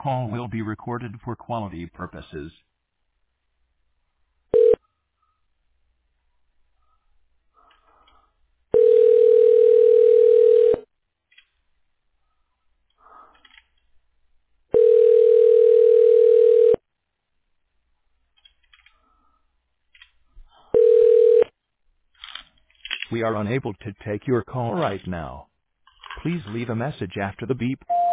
call will be recorded for quality purposes. We are unable to take your call right now. Please leave a message after the beep.